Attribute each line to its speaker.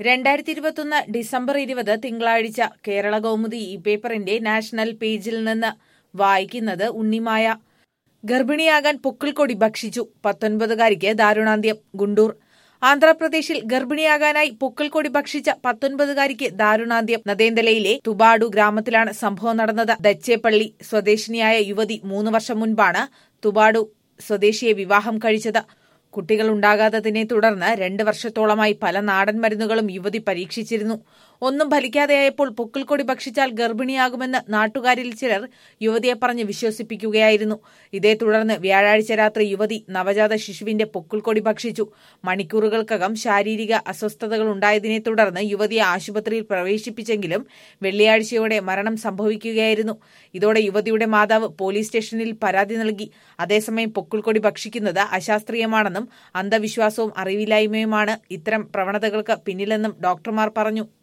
Speaker 1: 2021 December 20 തിങ്കളാഴ്ച കേരള കൗമുദി ഈ പേപ്പറിന്റെ നാഷണൽ പേജിൽ നിന്ന് വായിക്കുന്നത് ഉണ്ണിമായ. ഗർഭിണിയാകാൻ പൊക്കിൾക്കൊടി ഭക്ഷിച്ചു, 19-കാരിക്ക് ദാരുണാന്ത്യം. ഗുണ്ടൂർ. ആന്ധ്രാപ്രദേശിൽ ഗർഭിണിയാകാനായി പൊക്കിൾക്കൊടി ഭക്ഷിച്ച 19-കാരിക്ക് ദാരുണാന്ത്യം. നദേന്തലയിലെ തുബാഡു ഗ്രാമത്തിലാണ് സംഭവം നടന്നത്. ദച്ചേപ്പള്ളി സ്വദേശിനിയായ യുവതി 3 വർഷം മുൻപാണ് തുബാഡു സ്വദേശിയെ വിവാഹം കഴിച്ചത്. കുട്ടികളുണ്ടാകാത്തതിനെ തുടർന്ന് 2 വർഷത്തോളമായി പല നാടൻ മരുന്നുകളും യുവതി പരീക്ഷിച്ചിരുന്നു. ഒന്നും ഫലിക്കാതെയായപ്പോൾ പൊക്കിൾക്കൊടി ഭക്ഷിച്ചാൽ ഗർഭിണിയാകുമെന്ന് നാട്ടുകാരിൽ ചിലർ യുവതിയെ പറഞ്ഞ് വിശ്വസിപ്പിക്കുകയായിരുന്നു. ഇതേ തുടർന്ന് വ്യാഴാഴ്ച രാത്രി യുവതി നവജാത ശിശുവിന്റെ പൊക്കിൾക്കൊടി ഭക്ഷിച്ചു. മണിക്കൂറുകൾക്കകം ശാരീരിക അസ്വസ്ഥതകൾ ഉണ്ടായതിനെ തുടർന്ന് യുവതിയെ ആശുപത്രിയിൽ പ്രവേശിപ്പിച്ചെങ്കിലും വെള്ളിയാഴ്ചയോടെ മരണം സംഭവിക്കുകയായിരുന്നു. ഇതോടെ യുവതിയുടെ മാതാവ് പോലീസ് സ്റ്റേഷനിൽ പരാതി നൽകി. അതേസമയം പൊക്കിൾക്കൊടി ഭക്ഷിക്കുന്നത് അശാസ്ത്രീയമാണെന്നും അന്ധവിശ്വാസവും അറിവില്ലായ്മയുമാണ് ഇത്തരം പ്രവണതകൾക്ക് പിന്നിലെന്നും ഡോക്ടർമാർ പറഞ്ഞു.